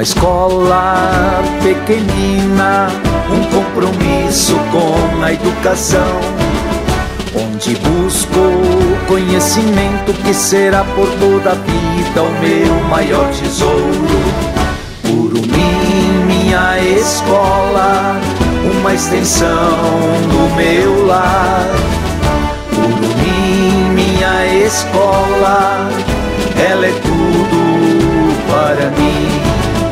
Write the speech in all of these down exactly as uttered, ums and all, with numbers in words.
Uma escola pequenina, um compromisso com a educação, onde busco conhecimento que será por toda a vida o meu maior tesouro. Curumim, minha escola, uma extensão do meu lar. Curumim, minha escola, ela é tudo para mim.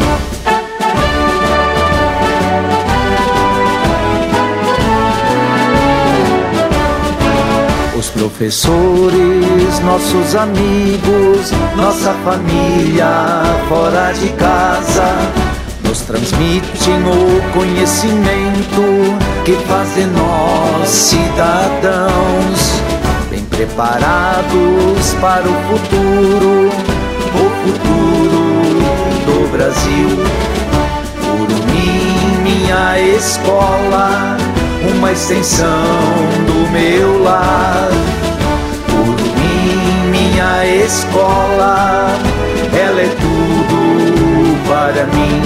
Os professores, nossos amigos, nossa família fora de casa, nos transmitem o conhecimento que faz de nós cidadãos bem preparados para o futuro, o futuro do Brasil. Curumim, minha escola, uma extensão do meu lar. Curumim, minha escola, ela é tudo para mim.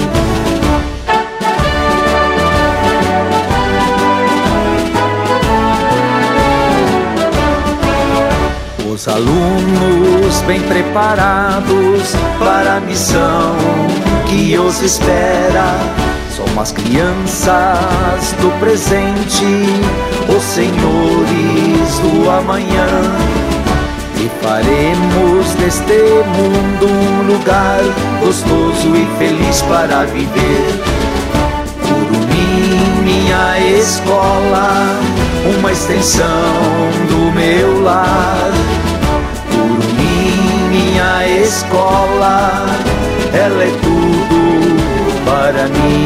Os alunos bem preparados para a missão que os espera, são as crianças do presente, os senhores do amanhã. E faremos deste mundo um lugar gostoso e feliz para viver. Curumim, minha escola, uma extensão do meu lar. Curumim, minha escola, ela é tudo para mim.